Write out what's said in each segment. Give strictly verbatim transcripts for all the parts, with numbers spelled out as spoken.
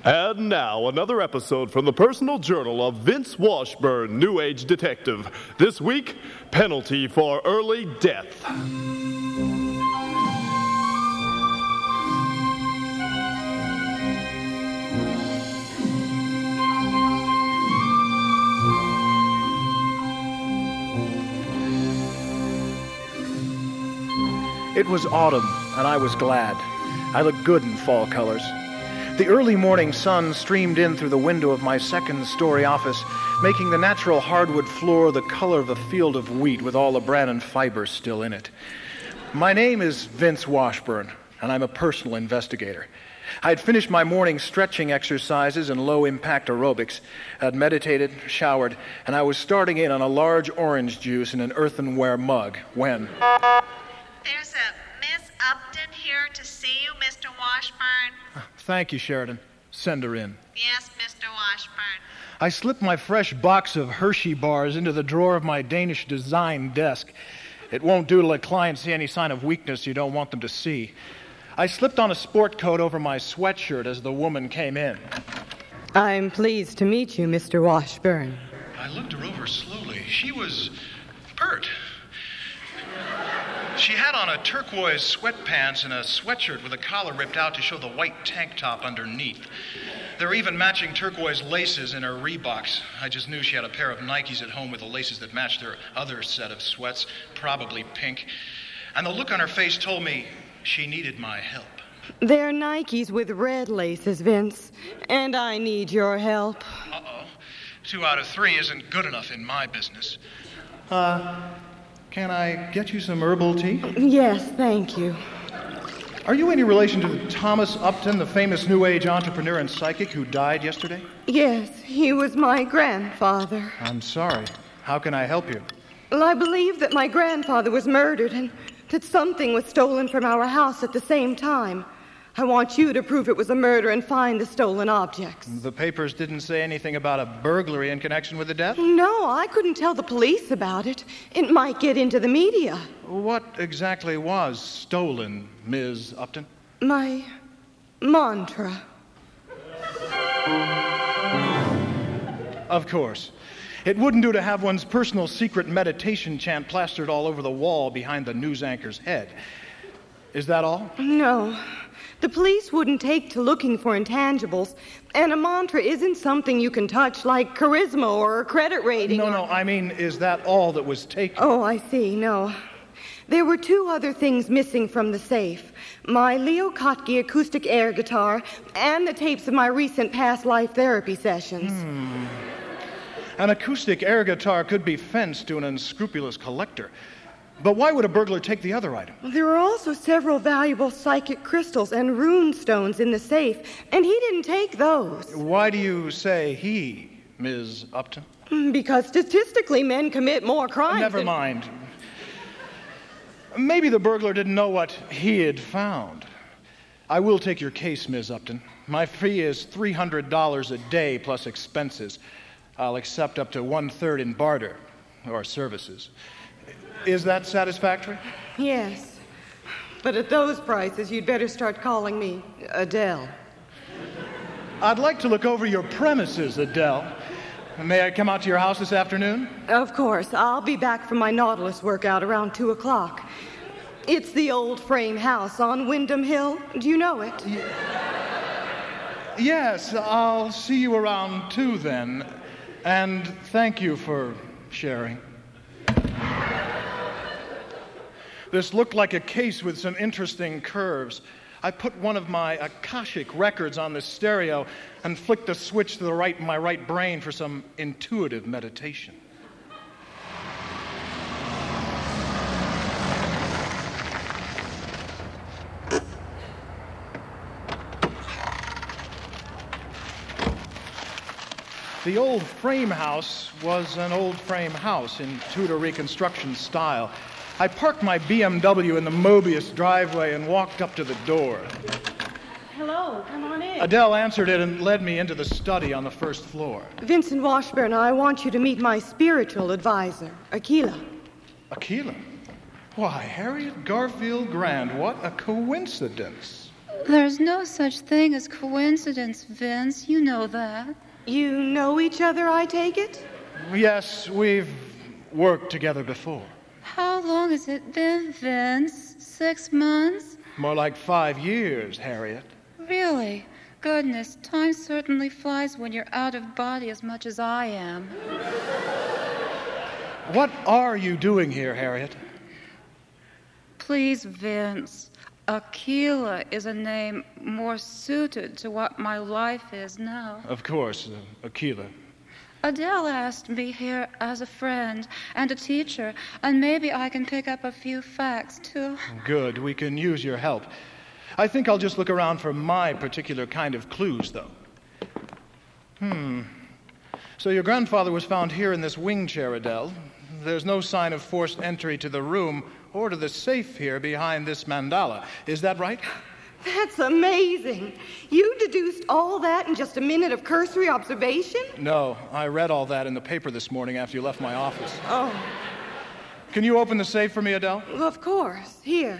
And now, another episode from the personal journal of Vince Washburn, New Age Detective. This week, penalty for early death. It was autumn, and I was glad. I looked good in fall colors. The early morning sun streamed in through the window of my second-story office, making the natural hardwood floor the color of a field of wheat with all the bran and fiber still in it. My name is Vince Washburn, and I'm a personal investigator. I had finished my morning stretching exercises and low-impact aerobics. I had meditated, showered, and I was starting in on a large orange juice in an earthenware mug when... There's a Miss Upton here to see you, Mister Washburn. Thank you, Sheridan. Send her in. Yes, Mister Washburn. I slipped my fresh box of Hershey bars into the drawer of my Danish design desk. It won't do to let clients see any sign of weakness you don't want them to see. I slipped on a sport coat over my sweatshirt as the woman came in. I'm pleased to meet you, Mister Washburn. I looked her over slowly. She was pert. She had on a turquoise sweatpants and a sweatshirt with a collar ripped out to show the white tank top underneath. There were even matching turquoise laces in her Reeboks. I just knew she had a pair of Nikes at home with the laces that matched her other set of sweats, probably pink. And the look on her face told me she needed my help. They're Nikes with red laces, Vince, and I need your help. Uh-oh. Two out of three isn't good enough in my business. Uh... Can I get you some herbal tea? Yes, thank you. Are you any relation to Thomas Upton, the famous New Age entrepreneur and psychic who died yesterday? Yes, he was my grandfather. I'm sorry. How can I help you? Well, I believe that my grandfather was murdered and that something was stolen from our house at the same time. I want you to prove it was a murder and find the stolen objects. The papers didn't say anything about a burglary in connection with the death? No, I couldn't tell the police about it. It might get into the media. What exactly was stolen, Miz Upton? My mantra. Of course. It wouldn't do to have one's personal secret meditation chant plastered all over the wall behind the news anchor's head. Is that all? No. The police wouldn't take to looking for intangibles, and a mantra isn't something you can touch like charisma or a credit rating. No, or... no, I mean, is that all that was taken? Oh, I see, no. There were two other things missing from the safe. My Leo Kottke acoustic air guitar and the tapes of my recent past life therapy sessions. Hmm. An acoustic air guitar could be fenced to an unscrupulous collector. But why would a burglar take the other item? There were also several valuable psychic crystals and rune stones in the safe, and he didn't take those. Why do you say he, Miz Upton? Because statistically, men commit more crimes. Never than... mind. Maybe the burglar didn't know what he had found. I will take your case, Miz Upton. My fee is three hundred dollars a day plus expenses. I'll accept up to one-third in barter or services. Is that satisfactory? Yes. But at those prices, you'd better start calling me Adele. I'd like to look over your premises, Adele. May I come out to your house this afternoon? Of course. I'll be back from my Nautilus workout around two o'clock. It's the old frame house on Wyndham Hill. Do you know it? Y- yes, I'll see you around two then. And thank you for sharing. This looked like a case with some interesting curves. I put one of my Akashic records on the stereo and flicked a switch to the right in my right brain for some intuitive meditation. The old frame house was an old frame house in Tudor Reconstruction style. I parked my B M W in the Mobius driveway and walked up to the door. Hello, come on in. Adele answered it and led me into the study on the first floor. Vincent Washburn, I want you to meet my spiritual advisor, Aquila. Aquila? Why, Harriet Garfield Grand, what a coincidence. There's no such thing as coincidence, Vince. You know that. You know each other, I take it? Yes, we've worked together before. How long has it been, Vince? Six months? More like five years, Harriet. Really? Goodness, time certainly flies when you're out of body as much as I am. What are you doing here, Harriet? Please, Vince. Aquila is a name more suited to what my life is now. Of course, uh, Aquila. Adele asked me here as a friend and a teacher, and maybe I can pick up a few facts, too. Good. We can use your help. I think I'll just look around for my particular kind of clues, though. Hmm. So your grandfather was found here in this wing chair, Adele. There's no sign of forced entry to the room or to the safe here behind this mandala. Is that right? That's amazing. You deduced all that in just a minute of cursory observation? No, I read all that in the paper this morning after you left my office. Oh. Can you open the safe for me, Adele? Of course. Here.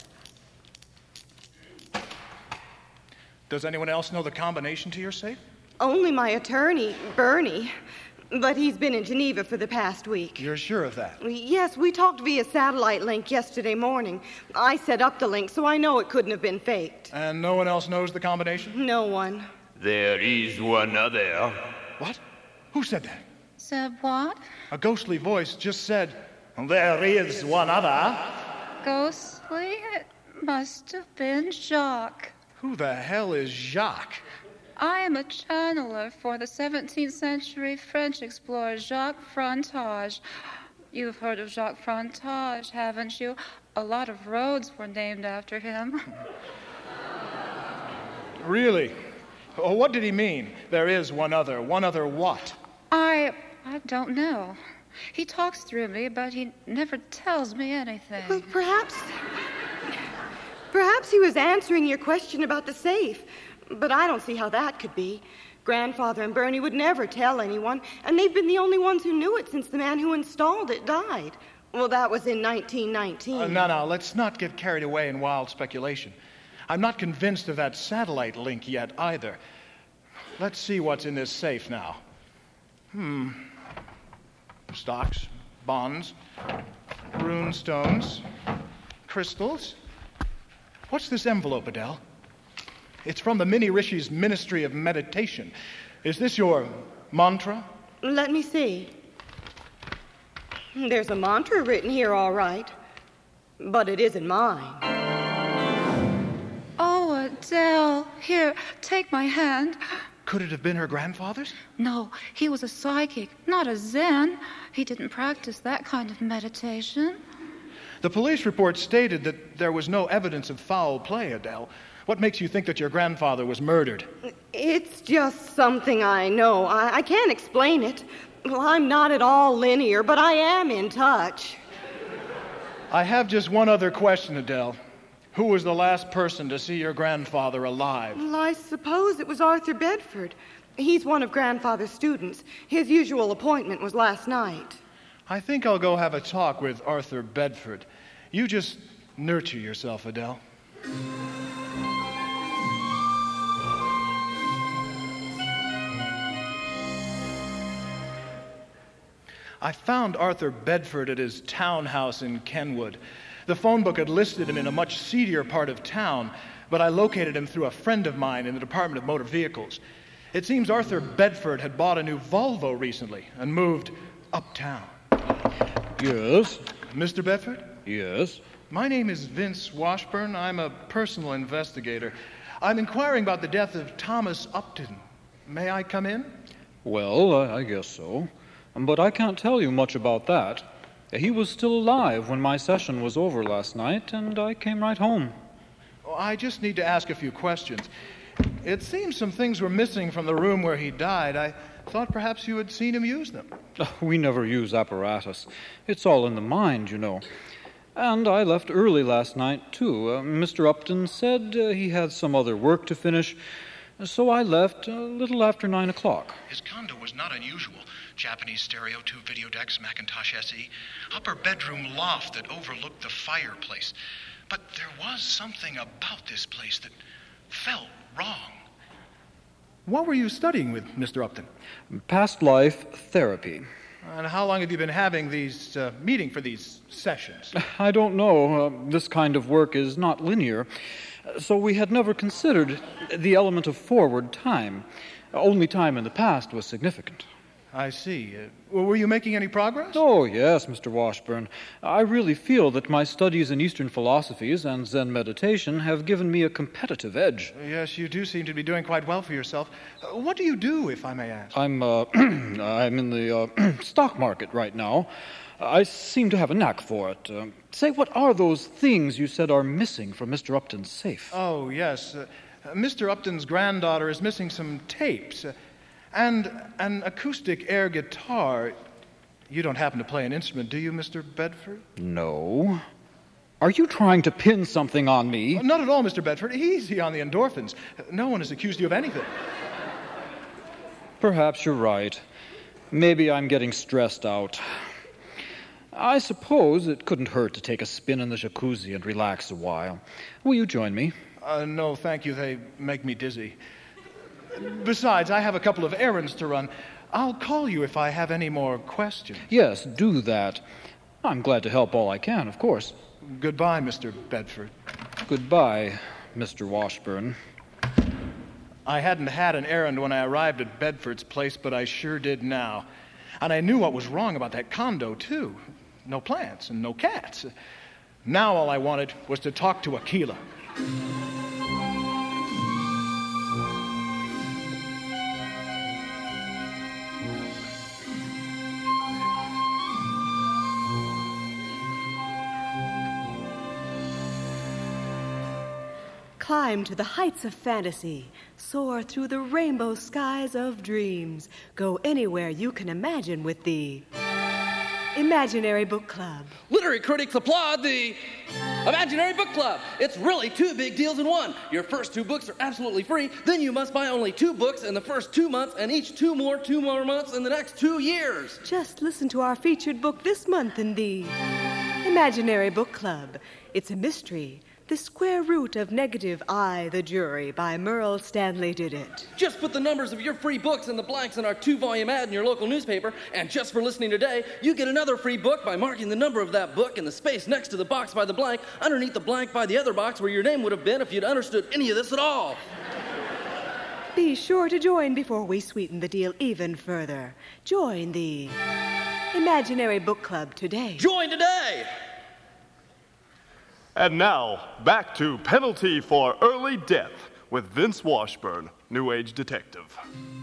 Does anyone else know the combination to your safe? Only my attorney, Bernie. But he's been in Geneva for the past week. You're sure of that? Yes, we talked via satellite link yesterday morning. I set up the link, so I know it couldn't have been faked. And no one else knows the combination? No one. There is one other. What? Who said that? Said what? A ghostly voice just said, There is one other. Ghostly? It must have been Jacques. Who the hell is Jacques? I am a channeler for the seventeenth century French explorer Jacques Frantage. You've heard of Jacques Frantage, haven't you? A lot of roads were named after him. Really? Oh, what did he mean? There is one other. One other what? I... I don't know. He talks through me, but he never tells me anything. Well, perhaps... Perhaps he was answering your question about the safe. But I don't see how that could be. Grandfather and Bernie would never tell anyone, and they've been the only ones who knew it since the man who installed it died. Well, that was in nineteen nineteen. Uh, no, no, let's not get carried away in wild speculation. I'm not convinced of that satellite link yet, either. Let's see what's in this safe now. Hmm. Stocks, bonds, rune stones, crystals. What's this envelope, Adele? It's from the Mini Rishi's Ministry of Meditation. Is this your mantra? Let me see. There's a mantra written here, all right. But it isn't mine. Oh, Adele. Here, take my hand. Could it have been her grandfather's? No, he was a psychic, not a Zen. He didn't practice that kind of meditation. The police report stated that there was no evidence of foul play, Adele. What makes you think that your grandfather was murdered? It's just something I know. I, I can't explain it. Well, I'm not at all linear, but I am in touch. I have just one other question, Adele. Who was the last person to see your grandfather alive? Well, I suppose it was Arthur Bedford. He's one of Grandfather's students. His usual appointment was last night. I think I'll go have a talk with Arthur Bedford. You just nurture yourself, Adele. I found Arthur Bedford at his townhouse in Kenwood. The phone book had listed him in a much seedier part of town, but I located him through a friend of mine in the Department of Motor Vehicles. It seems Arthur Bedford had bought a new Volvo recently and moved uptown. Yes? Mister Bedford? Yes? My name is Vince Washburn. I'm a personal investigator. I'm inquiring about the death of Thomas Upton. May I come in? Well, I, I guess so. But I can't tell you much about that. He was still alive when my session was over last night, and I came right home. Oh, I just need to ask a few questions. It seems some things were missing from the room where he died. I thought perhaps you had seen him use them. We never use apparatus. It's all in the mind, you know. And I left early last night, too. Uh, Mister Upton said uh, he had some other work to finish, so I left a little after nine o'clock. His condo was not unusual. Japanese stereo, two video decks, Macintosh S E, upper bedroom loft that overlooked the fireplace. But there was something about this place that felt wrong. What were you studying with Mister Upton? Past life therapy. And how long have you been having these, uh, meeting for these sessions? I don't know. Uh, this kind of work is not linear. So we had never considered the element of forward time. Only time in the past was significant. I see. Uh, well, were you making any progress? Oh, yes, Mister Washburn. I really feel that my studies in Eastern philosophies and Zen meditation have given me a competitive edge. Yes, you do seem to be doing quite well for yourself. Uh, what do you do, if I may ask? I'm, uh, I'm in the uh, stock market right now. I seem to have a knack for it. Uh, say, what are those things you said are missing from Mister Upton's safe? Oh, yes. Uh, Mister Upton's granddaughter is missing some tapes. Uh, And an acoustic air guitar. You don't happen to play an instrument, do you, Mister Bedford? No. Are you trying to pin something on me? Not at all, Mister Bedford. Easy on the endorphins. No one has accused you of anything. Perhaps you're right. Maybe I'm getting stressed out. I suppose it couldn't hurt to take a spin in the jacuzzi and relax a while. Will you join me? Uh, no, thank you. They make me dizzy. Besides, I have a couple of errands to run. I'll call you if I have any more questions. Yes, do that. I'm glad to help all I can, of course. Goodbye, Mister Bedford. Goodbye, Mister Washburn. I hadn't had an errand when I arrived at Bedford's place, but I sure did now. And I knew what was wrong about that condo, too. No plants and no cats. Now all I wanted was to talk to Aquila. Climb to the heights of fantasy. Soar through the rainbow skies of dreams. Go anywhere you can imagine with the Imaginary Book Club. Literary critics applaud the Imaginary Book Club. It's really two big deals in one. Your first two books are absolutely free. Then you must buy only two books in the first two months and each two more, two more months in the next two years. Just listen to our featured book this month in the Imaginary Book Club. It's a mystery. The Square Root of Negative I, the Jury by Merle Stanley did it. Just put the numbers of your free books in the blanks in our two-volume ad in your local newspaper, and just for listening today, you get another free book by marking the number of that book in the space next to the box by the blank, underneath the blank by the other box where your name would have been if you'd understood any of this at all. Be sure to join before we sweeten the deal even further. Join the Imaginary Book Club today. Join today! And now, back to Penalty for Early Death with Vince Washburn, New Age Detective.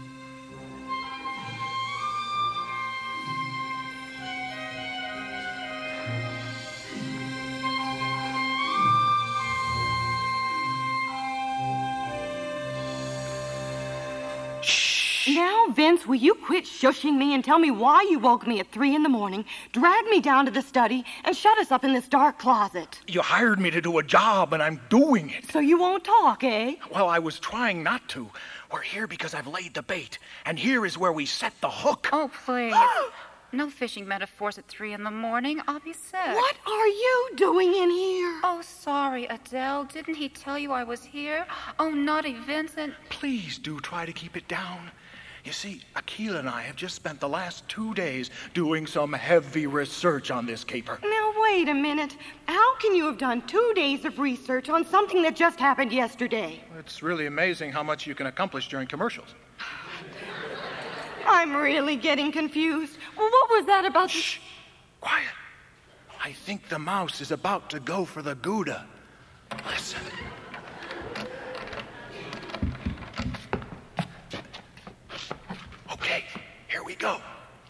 Now, Vince, will you quit shushing me and tell me why you woke me at three in the morning, dragged me down to the study, and shut us up in this dark closet? You hired me to do a job, and I'm doing it. So you won't talk, eh? Well, I was trying not to. We're here because I've laid the bait, and here is where we set the hook. Oh, please. No fishing metaphors at three in the morning. I'll be sick. What are you doing in here? Oh, sorry, Adele. Didn't he tell you I was here? Oh, naughty Vincent. Please do try to keep it down. You see, Aquila and I have just spent the last two days doing some heavy research on this caper. Now, wait a minute. How can you have done two days of research on something that just happened yesterday? It's really amazing how much you can accomplish during commercials. I'm really getting confused. Well, what was that about? Shh! Quiet. I think the mouse is about to go for the Gouda. Listen. Okay, here we go.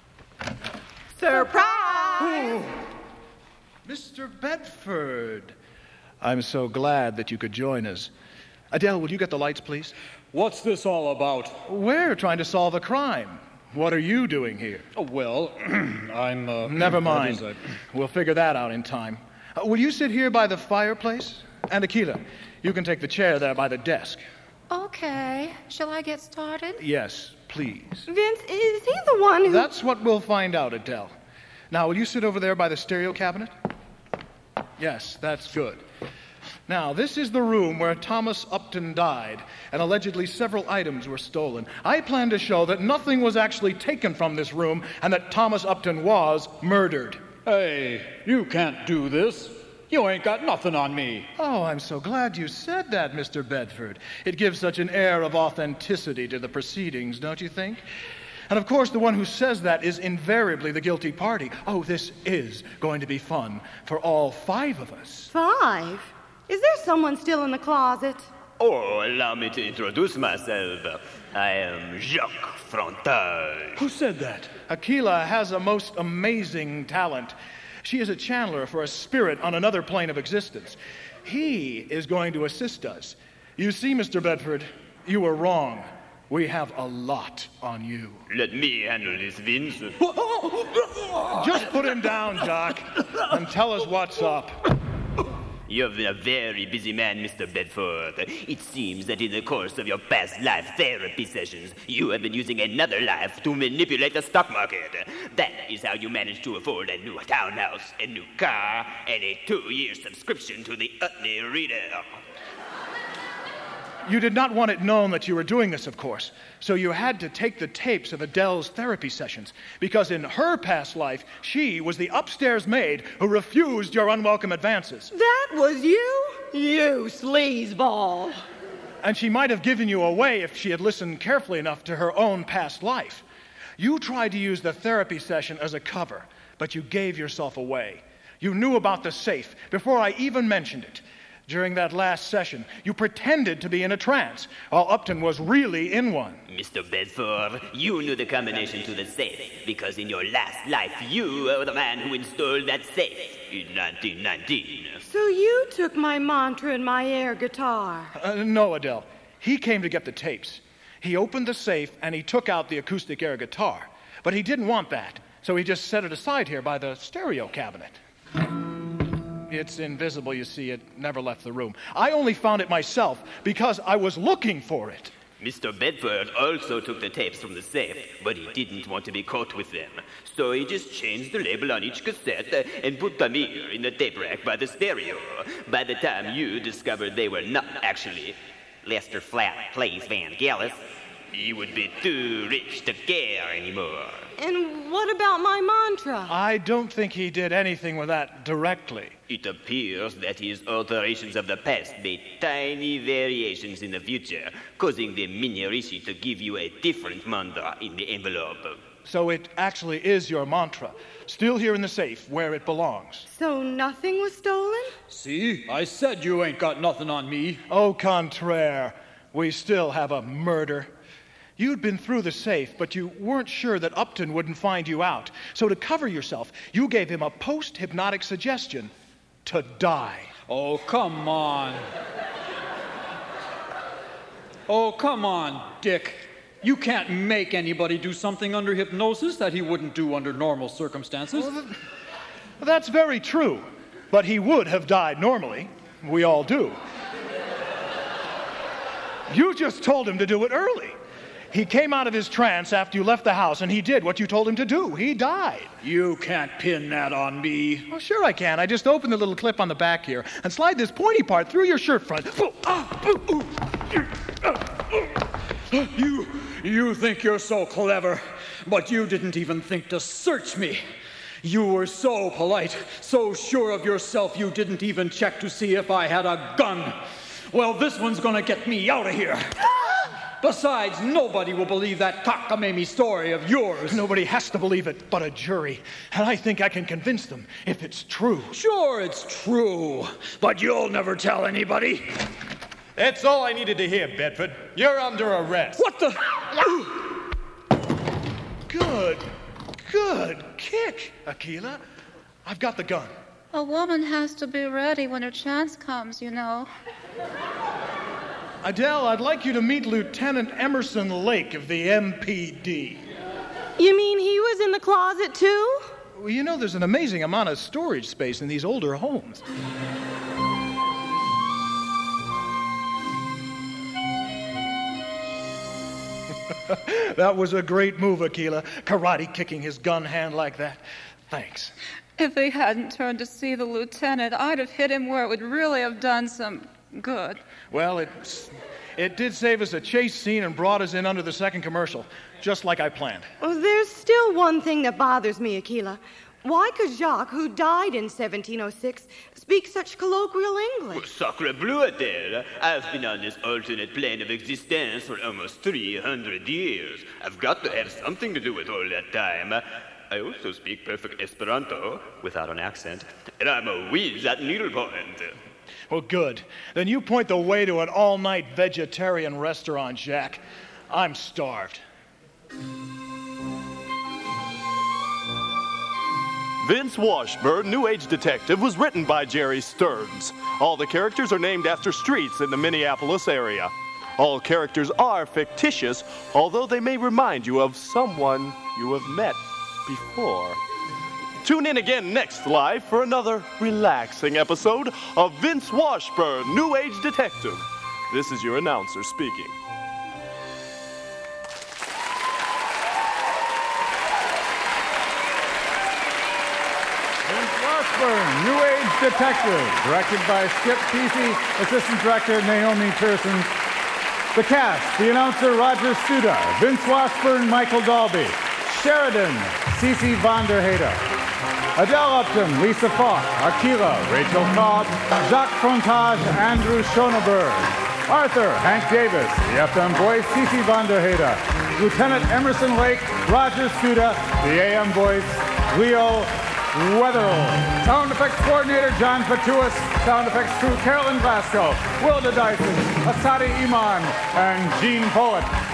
Surprise! Mister Bedford. I'm so glad that you could join us. Adele, will you get the lights, please? What's this all about? We're trying to solve a crime. What are you doing here? Oh, well, I'm, uh... Never mind. that is, We'll figure that out in time. Uh, will you sit here by the fireplace? And Aquila, you can take the chair there by the desk. Okay. Shall I get started? Yes, please. Vince, is he the one who... That's what we'll find out, Adele. Now, will you sit over there by the stereo cabinet? Yes, that's good. Now, this is the room where Thomas Upton died, and allegedly several items were stolen. I plan to show that nothing was actually taken from this room, and that Thomas Upton was murdered. Hey, you can't do this. You ain't got nothing on me. Oh, I'm so glad you said that, Mister Bedford. It gives such an air of authenticity to the proceedings, don't you think? And of course, the one who says that is invariably the guilty party. Oh, this is going to be fun for all five of us. Five? Is there someone still in the closet? Oh, allow me to introduce myself. I am Jacques Frontage. Who said that? Aquila has a most amazing talent. She is a channeler for a spirit on another plane of existence. He is going to assist us. You see, Mister Bedford, you were wrong. We have a lot on you. Let me handle this, Vince. Just put him down, Jacques, and tell us what's up. You've been a very busy man, Mister Bedford. It seems that in the course of your past life therapy sessions, you have been using another life to manipulate the stock market. That is how you managed to afford a new townhouse, a new car, and a two-year subscription to the Utley Reader. You did not want it known that you were doing this, of course. So you had to take the tapes of Adele's therapy sessions, because in her past life, she was the upstairs maid who refused your unwelcome advances. That was you? You sleazeball. And she might have given you away if she had listened carefully enough to her own past life. You tried to use the therapy session as a cover, but you gave yourself away. You knew about the safe before I even mentioned it. During that last session, you pretended to be in a trance, while Upton was really in one. Mister Bedford, you knew the combination to the safe, because in your last life, you were the man who installed that safe in nineteen nineteen. So you took my mantra and my air guitar. Uh, no, Adele. He came to get the tapes. He opened the safe, and he took out the acoustic air guitar. But he didn't want that, so he just set it aside here by the stereo cabinet. It's invisible, you see. It never left the room. I only found it myself because I was looking for it. Mister Bedford also took the tapes from the safe, but he didn't want to be caught with them. So he just changed the label on each cassette and put them here in the tape rack by the stereo. By the time you discovered they were not actually Lester Flatt plays Vangelis, he would be too rich to care anymore. And what about my mantra? I don't think he did anything with that directly. It appears that his alterations of the past made tiny variations in the future, causing the Minarishi to give you a different mantra in the envelope. So it actually is your mantra, still here in the safe where it belongs. So nothing was stolen? See? I said you ain't got nothing on me. Au contraire, we still have a murder. You'd been through the safe, but you weren't sure that Upton wouldn't find you out. So to cover yourself, you gave him a post-hypnotic suggestion to die. Oh, come on. Oh, come on, Dick. You can't make anybody do something under hypnosis that he wouldn't do under normal circumstances. Well, th- that's very true. But he would have died normally. We all do. You just told him to do it early. He came out of his trance after you left the house, and he did what you told him to do. He died. You can't pin that on me. Well, sure I can. I just opened the little clip on the back here and slide this pointy part through your shirt front. You, you think you're so clever, but you didn't even think to search me. You were so polite, so sure of yourself you didn't even check to see if I had a gun. Well, this one's gonna get me out of here. Besides, nobody will believe that cockamamie story of yours. Nobody has to believe it but a jury. And I think I can convince them if it's true. Sure, it's true. But you'll never tell anybody. That's all I needed to hear, Bedford. You're under arrest. What the? Good, good kick, Aquila. I've got the gun. A woman has to be ready when her chance comes, you know. Adele, I'd like you to meet Lieutenant Emerson Lake of the M P D. You mean he was in the closet, too? Well, you know, there's an amazing amount of storage space in these older homes. That was a great move, Aquila. Karate kicking his gun hand like that. Thanks. If he hadn't turned to see the lieutenant, I'd have hit him where it would really have done some good. Well, it, it did save us a chase scene and brought us in under the second commercial, just like I planned. Well, there's still one thing that bothers me, Aquila. Why could Jacques, who died in seventeen oh six, speak such colloquial English? Sacre bleu, Adele. I've been on this alternate plane of existence for almost three hundred years. I've got to have something to do with all that time. I also speak perfect Esperanto, without an accent, and I'm a whiz at needlepoint. Well, good. Then you point the way to an all-night vegetarian restaurant, Jack. I'm starved. Vince Washburn, New Age Detective, was written by Jerry Stearns. All the characters are named after streets in the Minneapolis area. All characters are fictitious, although they may remind you of someone you have met before. Tune in again next live for another relaxing episode of Vince Washburn, New Age Detective. This is your announcer speaking. Vince Washburn, New Age Detective, directed by Skip Pesey, assistant director Naomi Pearson. The cast, the announcer Roger Studa, Vince Washburn, Michael Dalby, Sheridan, Cece von der Heyde, Adele Upton, Lisa Falk, Aquila, Rachel Cobb, Jacques Frontage, Andrew Schoenberg, Arthur, Hank Davis, the F M voice, Cece von der Heyde, Lieutenant Emerson Lake, Roger Studa, the A M voice, Leo Wetherell, sound effects coordinator John Patuis, sound effects crew Carolyn Glasgow, Wilda Dyson, Asadi Iman, and Gene Poet.